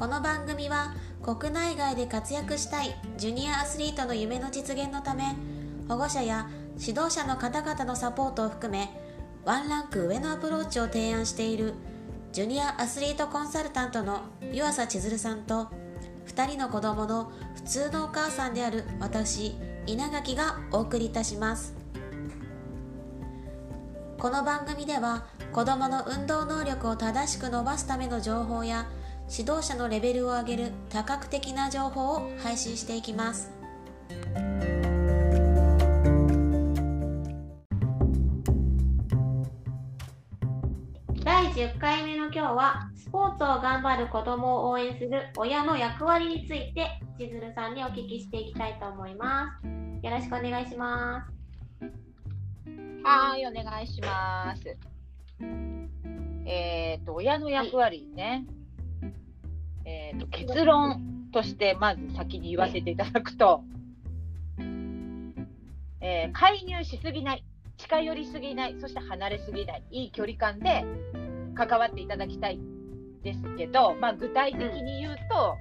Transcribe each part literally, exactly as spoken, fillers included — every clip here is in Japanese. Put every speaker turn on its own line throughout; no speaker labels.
の番組は国内外で活躍したいジュニアアスリートの夢の実現のため、保護者や指導者の方々のサポートを含めワンランク上のアプローチを提案しているジュニアアスリートコンサルタントの湯浅千鶴さんと、ふたりの子供の普通のお母さんである私稲垣がお送りいたします。この番組では子どもの運動能力を正しく伸ばすための情報や指導者のレベルを上げる多角的な情報を配信していきます。だいじゅっかいめの今日はスポーツを頑張る子どもを応援する親の役割について千鶴さんにお聞きしていきたいと思います。よろしくお願いします。
はい、お願いします。えっと、親の役割ね。はい、えっと、結論としてまず先に言わせていただくと、えー、介入しすぎない、近寄りすぎない、そして離れすぎない、いい距離感で関わっていただきたいですけど、まあ、具体的に言うと、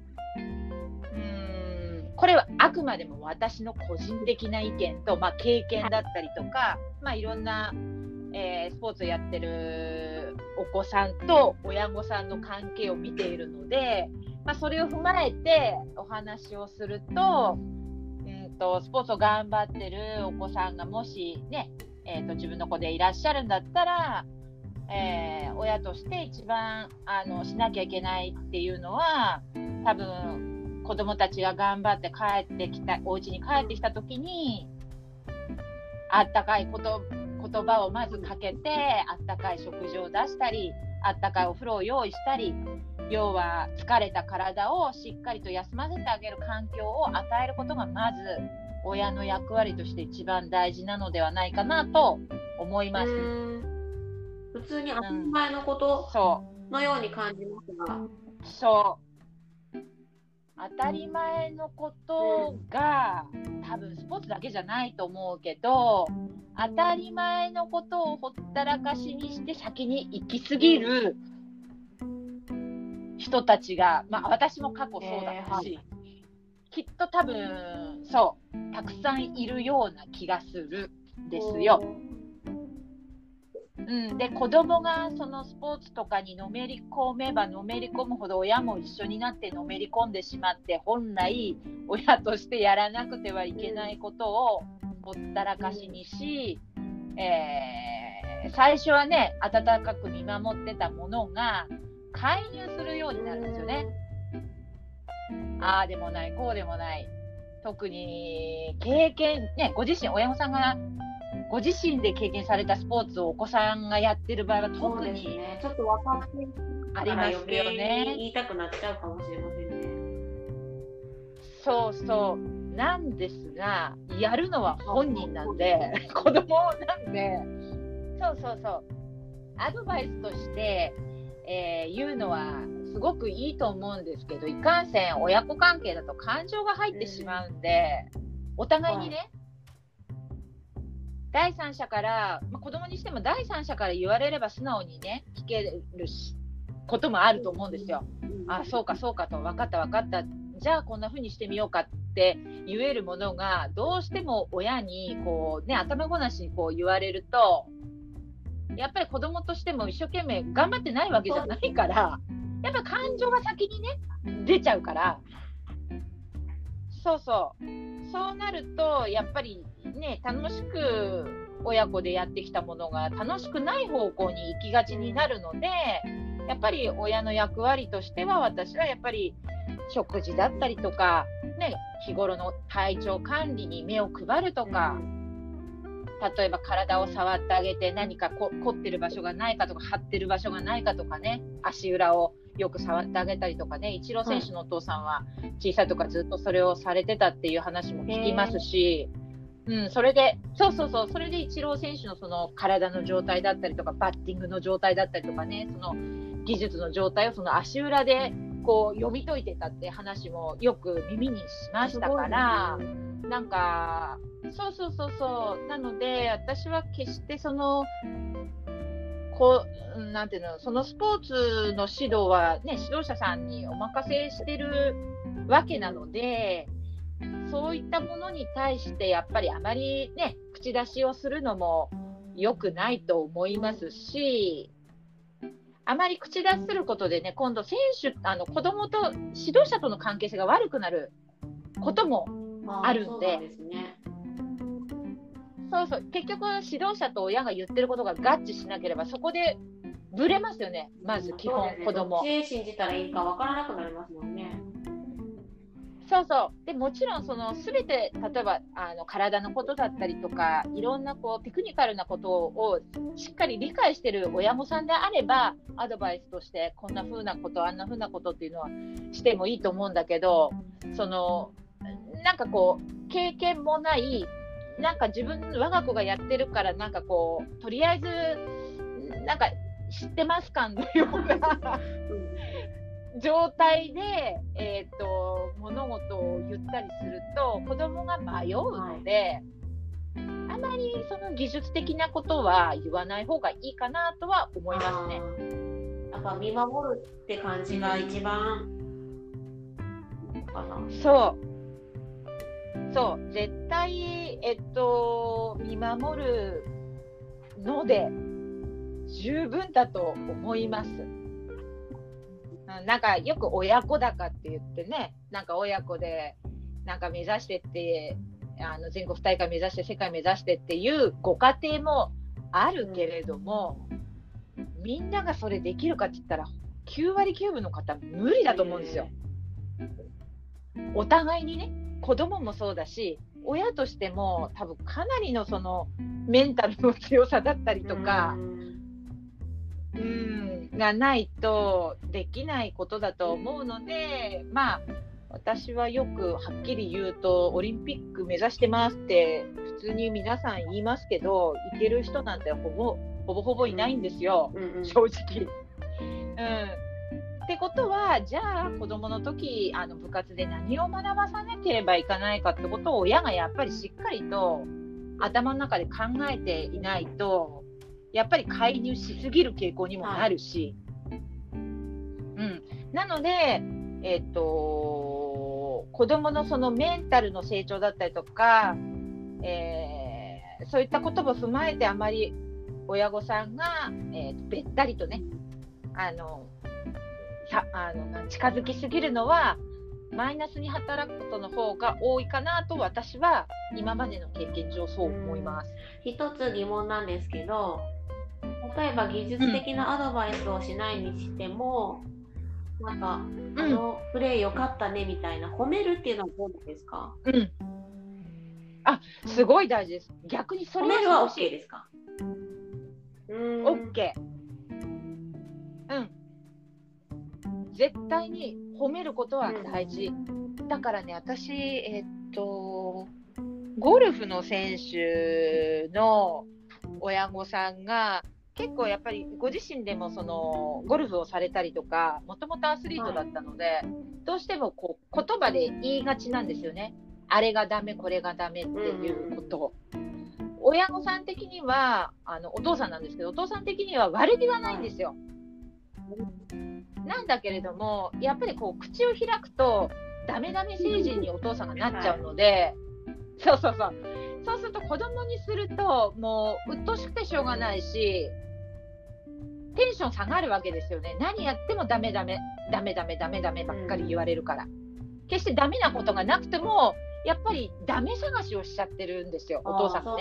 これはあくまでも私の個人的な意見と、まあ、経験だったりとか、まあ、いろんな、えー、スポーツをやってるお子さんと親御さんの関係を見ているので、まあ、それを踏まえてお話をすると、うんとスポーツを頑張ってるお子さんがもしね、えーと、自分の子でいらっしゃるんだったら、えー、親として一番あのしなきゃいけないっていうのは、多分子供たちが頑張って帰ってきた、お家に帰ってきた時にあったかいこと言葉をまずかけて、あったかい食事を出したり、あったかいお風呂を用意したり、要は疲れた体をしっかりと休ませてあげる環境を与えることがまず親の役割として一番大事なのではないかなと思います。
普通に当たり前のことのように感じますが、
うん、そう当たり前のことが多分スポーツだけじゃないと思うけど、当たり前のことをほったらかしにして先に行き過ぎる人たちが、まあ私も過去そうだったし、えーはい、きっと多分そうたくさんいるような気がするんですよ。うん、で子供がそのスポーツとかにのめり込めばのめり込むほど親も一緒になってのめり込んでしまって、本来親としてやらなくてはいけないことをほったらかしにし、えー、最初はね温かく見守ってたものが介入するようになるんですよね。ああでもないこうでもない、特に経験ね、ご自身親御さんがご自身で経験されたスポーツをお子さんがやってる場合は特に、
ね、ちょっと分かって
ありますよね。
言いたくなっちゃうかもしれませんね。
そうそうなんですが、やるのは本人なんで、子供なんで、そうそうそうアドバイスとして、えー、言うのはすごくいいと思うんですけど、いかんせん親子関係だと感情が入ってしまうんで、お互いにね、はい、第三者から、まあ、子供にしても第三者から言われれば素直にね聞けることもあると思うんですよ。あ、そうかそうかと、分かった分かった、じゃあこんな風にしてみようかって言えるものが、どうしても親にこうね頭ごなしにこう言われると、やっぱり子供としても一生懸命頑張ってないわけじゃないから、やっぱ感情が先にね出ちゃうから、そうそうそうなるとやっぱりね、楽しく親子でやってきたものが楽しくない方向に行きがちになるので、やっぱり親の役割としては、私はやっぱり食事だったりとか、ね、日頃の体調管理に目を配るとか、例えば体を触ってあげて何かこ凝ってる場所がないかとか、張ってる場所がないかとかね、足裏をよく触ってあげたりとかね、イチロー選手のお父さんは小さい時からずっとそれをされてたっていう話も聞きますし、うん、それでそうそうそうそれでイチロー選手のその体の状態だったりとか、バッティングの状態だったりとかね、その技術の状態をその足裏でこう読み解いてたって話もよく耳にしましたから、なんかそうそうそうそうなので、私は決してそのこうなんていうの、そのスポーツの指導は、ね、指導者さんにお任せしてるわけなので、そういったものに対してやっぱりあまりね口出しをするのも良くないと思いますし、あまり口出しすることでね、今度選手あの子供と指導者との関係性が悪くなることもあるんで、
そうですね。
そうそう、結局指導者と親が言ってることが合致しなければそこでブレますよね。まず基本、
ね、
子供
どっち信じたらいいか分からなくなりますもんね。
そうそうでもちろんその全て例えばあの体のことだったりとかいろんなこうテクニカルなことをしっかり理解している親御さんであればアドバイスとしてこんな風なことあんな風なことっていうのはしてもいいと思うんだけど、そのなんかこう経験もないなんか自分我が子がやってるからなんかこうとりあえずなんか知ってますかのような状態で、えー、と物事を言ったりすると子供が迷うので、はい、あまりその技術的なことは言わない方がいいかなとは思いますね。
やっぱ見守るって感じが一番かな。
そうそう絶対、えっと、見守るので十分だと思います。なんかよく親子だかって言ってね、なんか親子でなんか目指してってあの全国大会目指して世界目指してっていうご家庭もあるけれども、うん、みんながそれできるかって言ったらきゅうわりきゅうぶの方無理だと思うんですよ。お互いにね、子供もそうだし親としても多分かなりのそのメンタルの強さだったりとか、うん、がないとできないことだと思うので、まあ私はよくはっきり言うとオリンピック目指してますって普通に皆さん言いますけど、いける人なんてほぼほぼほぼいないんですよ、うんうん、正直、うん。ってことはじゃあ子どもの時あの部活で何を学ばさなければいけないかってことを親がやっぱりしっかりと頭の中で考えていないとやっぱり介入しすぎる傾向にもなるし、はいうん、なので、えーと、子どものそのメンタルの成長だったりとか、えー、そういったことも踏まえてあまり親御さんが、えー、べったりとねあのさあの近づきすぎるのはマイナスに働くことの方が多いかなと私は今までの経験上そう思います。
一つ疑問なんですけど、例えば技術的なアドバイスをしないにしても、うん、なんか、うん、あのプレー良かったねみたいな褒めるっていうのはどうですか？
うん、あ、すごい大事です。逆にそれ
褒めるは OK ですか？
うーん OK、うん、絶対に褒めることは大事、うん、だからね私えー、っとゴルフの選手の親御さんが結構やっぱりご自身でもそのゴルフをされたりとかもともとアスリートだったので、はい、どうしてもこう言葉で言いがちなんですよね。あれがダメこれがダメっていうことを、うん、親御さん的にはあのお父さんなんですけどお父さん的には悪気はないんですよ、はい、なんだけれどもやっぱりこう口を開くとダメダメ成人にお父さんがなっちゃうので、はい、そうそうそうそうすると子供にするともう鬱陶しくてしょうがないしテンション下がるわけですよね。何やってもダメダメダメダメダメダメばっかり言われるから、うん、決してダメなことがなくてもやっぱりダメ探しをしちゃってるんですよお父さんがね。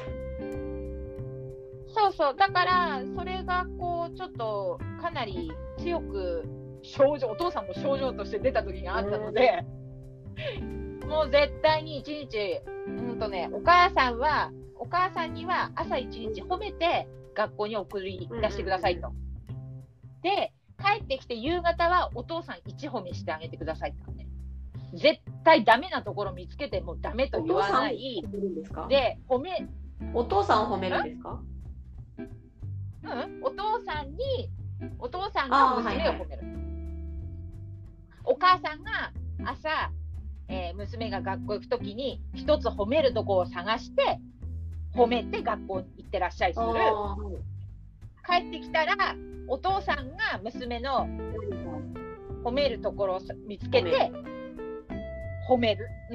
そうそうだからそれがこうちょっとかなり強く症状お父さんも症状として出た時があったので、うん、もう絶対に一日うんとねお母さんはお母さんには朝一日褒めて学校に送り出してくださいと、で帰ってきて夕方はお父さん一褒めしてあげてくださいと、ね、絶対ダメなところ見つけてもダメと言わないで褒め
お父さんを褒めるんですか？
うん、お父さんにお父さんが娘を褒める、はいはい、お母さんが朝、えー、娘が学校行くときに一つ褒めるところを探して褒めて学校に行ってらっしゃいする、は帰ってきたらお父さんが娘の褒めるところを見つけて褒める、うん、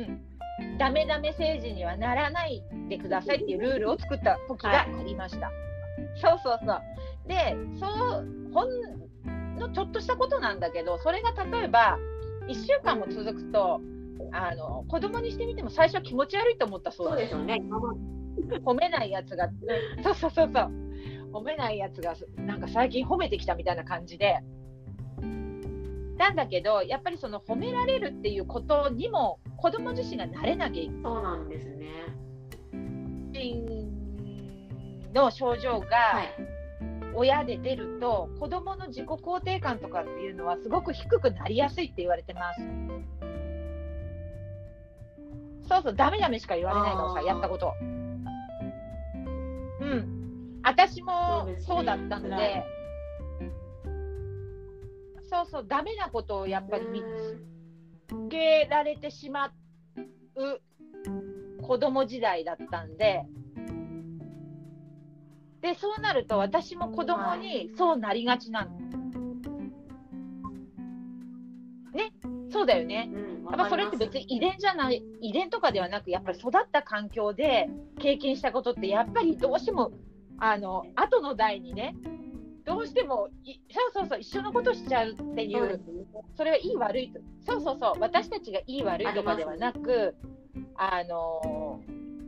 ダメダメ政治にはならないでくださいっていうルールを作った時がありました、はい、そうそうそう。で、そうほんのちょっとしたことなんだけど、それが例えばいっしゅうかんも続くと、あの子供にしてみても最初は気持ち悪いと思ったそうです。
そうですよね。
褒めないやつが、そうそうそうそう、褒めないやつがなんか最近褒めてきたみたいな感じで、なんだけどやっぱりその褒められるっていうことにも子供自身が慣れなきゃいけない。
そうなんですね。
の症状が、
はい、
親で出ると子どもの自己肯定感とかっていうのはすごく低くなりやすいって言われてます。そうそう、ダメダメしか言われないからさ、やったこと。うん、私もそうだったので、そうそう、ダメなことをやっぱり見つけられてしまう子供時代だったんで、でそうなると私も子供にそうなりがちなの、ね、そうだよね、うん、やっぱそれって別に遺伝じゃない、遺伝とかではなく、やっぱり育った環境で経験したことってやっぱりどうしてもあの後の代にね、どうしてもそうそうそう一緒のことしちゃうっていう、それはいい悪いと、そうそうそう、私たちがいい悪いとかではなく、あの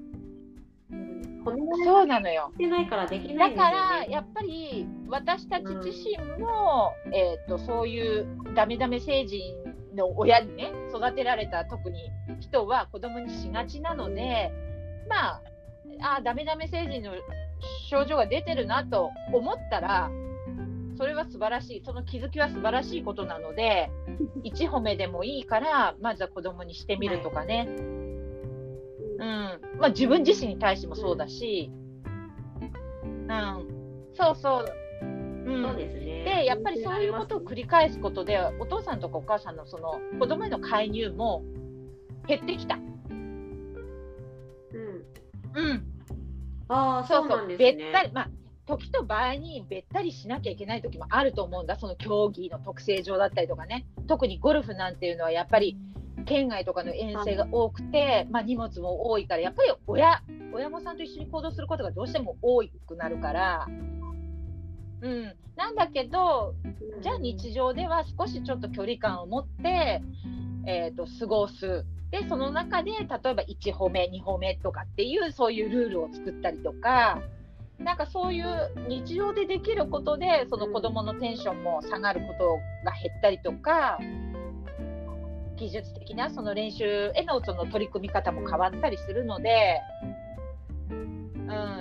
そうなのよ。だからやっぱり私たち自身も、うん、えーと、そういうダメダメ成人の親にね育てられた特に人は子供にしがちなので、まあ、あダメダメ成人の症状が出てるなと思ったらそれは素晴らしい、その気づきは素晴らしいことなので一褒めでもいいからまずは子供にしてみるとかね、はい、うんまあ、自分自身に対してもそうだし、うん、そうそう、うん、そうですね。でやっぱりそういうことを繰り返すことでお父さんとかお母さんのその子供への介入も減ってきた。うん、うん、ああ、そうなんですね。べったり、まあ時と場合にべったりしなきゃいけない時もあると思うんだ、その競技の特性上だったりとかね。特にゴルフなんていうのはやっぱり県外とかの遠征が多くて、まあ、荷物も多いからやっぱり親親御さんと一緒に行動することがどうしても多くなるから、うん、なんだけどじゃあ日常では少しちょっと距離感を持って、えーと、過ごす。でその中で例えばいち褒めに褒めとかっていうそういうルールを作ったりとか、なんかそういう日常でできることでその子どものテンションも下がることが減ったりとか、技術的なその練習へのその取り組み方も変わったりするので、うん、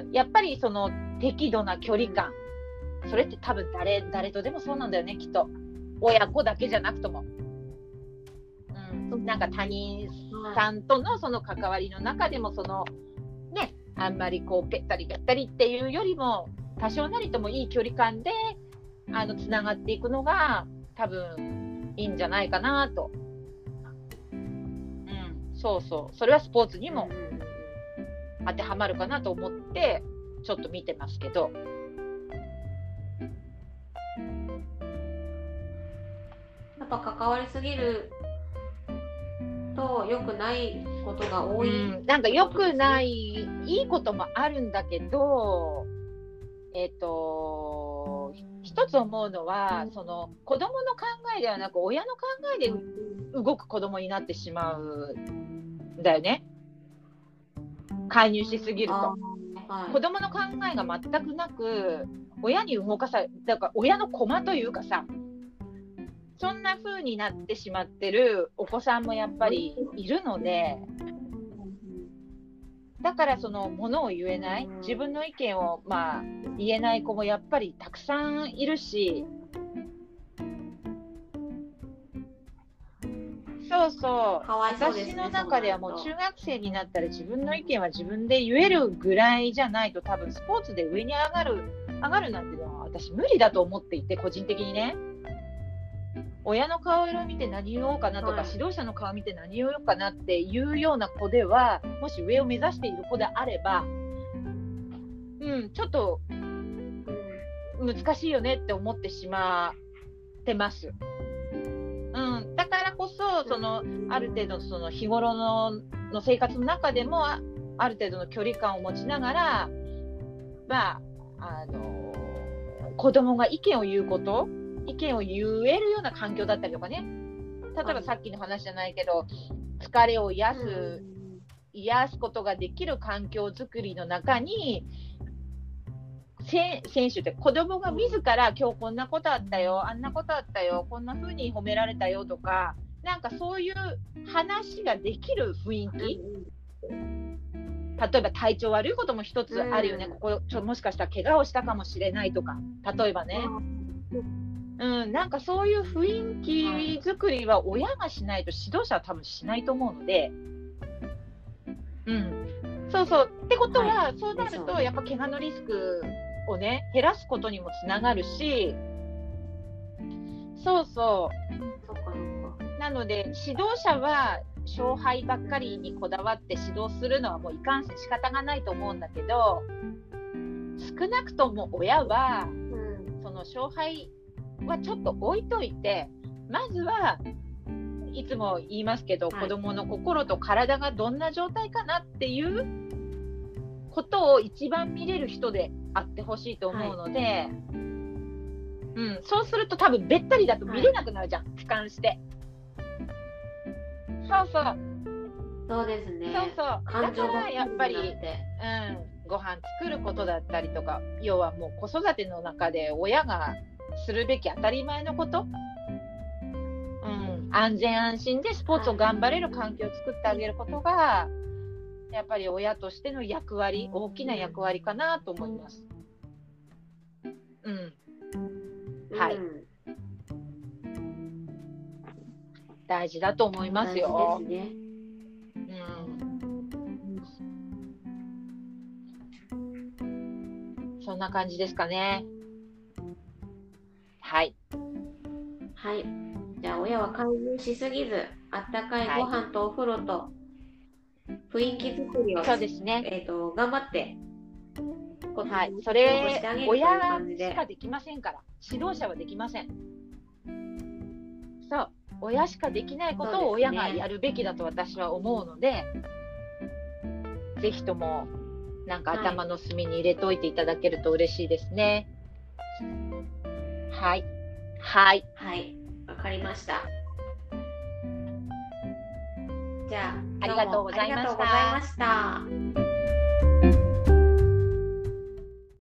やっぱりその適度な距離感、それって多分 誰, 誰とでもそうなんだよね、きっと親子だけじゃなくとも、うん、なんか他人さんとのその関わりの中でもそのね、あんまりこうぺったりぺったりっていうよりも多少なりともいい距離感であのつながっていくのが多分いいんじゃないかなと。そうそう、それはスポーツにも当てはまるかなと思ってちょっと見てますけど、
やっぱ関わりすぎると良くないことが多い、
うん、なんか良くないいいこともあるんだけど、えっと一つ思うのはその子供の考えではなく親の考えで動く子供になってしまうんだよね、介入しすぎると、はい、子供の考えが全くなく親に動かされ、だから親の駒というかさ、そんな風になってしまってるお子さんもやっぱりいるので、だからそのものを言えない、自分の意見をまあ言えない子もやっぱりたくさんいるし、そうそう、私の中ではもう中学生になったら自分の意見は自分で言えるぐらいじゃないと多分スポーツで上に上がる上がるなんていうのは私無理だと思っていて、個人的にね、親の顔色を見て何言おうかなとか、はい、指導者の顔を見て何言おうかなっていうような子では、もし上を目指している子であれば、うん、ちょっと難しいよねって思ってしまってます。うん、だからこそ、そのある程度その日頃 の, の生活の中でもある程度の距離感を持ちながら、まあ、あの子供が意見を言うこと意見を言えるような環境だったりとかね、例えばさっきの話じゃないけど、疲れを癒す、うん、癒すことができる環境づくりの中に、選手って子供が自ら今日こんなことあったよ、あんなことあったよ、こんな風に褒められたよとか、なんかそういう話ができる雰囲気、例えば体調悪いことも一つあるよね、うん、ここちょもしかしたら怪我をしたかもしれないとか、例えばね、うん、なんかそういう雰囲気作りは親がしないと指導者は多分しないと思うので、うん、そうそうってことは、はい、そうなるとやっぱ怪我のリスクをね減らすことにもつながるし、そうそうなので指導者は勝敗ばっかりにこだわって指導するのはもういかんせん仕方がないと思うんだけど、少なくとも親は、うん、その勝敗はちょっと置いといて、まずはいつも言いますけど、はい、子どもの心と体がどんな状態かなっていうことを一番見れる人であってほしいと思うので、はい、うん、そうすると多分べったりだと見れなくなるじゃん、はい、俯瞰して。そうそう。
そうですね。
そうそう。だからやっぱり、うん、ご飯作ることだったりとか、要はもう子育ての中で親がするべき当たり前のこと、うん、安全安心でスポーツを頑張れる環境を作ってあげることが、やっぱり親としての役割、大きな役割かなと思います。うん。はい。うん、大事だと思いますよ。
大事ですね。
うん。そんな感じですかね。はい。
はい。じゃあ親は介入しすぎず、あったかいご飯とお風呂と雰囲気作りを、
そうですね。
えっと頑張って。
はい。それ親しかできませんから、指導者はできません。そう。親しかできないことを親がやるべきだと私は思うので、ぜひともなんか頭の隅に入れといていただけると嬉しいですね。はい。はい。
はい。わかりました。じゃあ、
ありがとうございました。
ありがとうございました。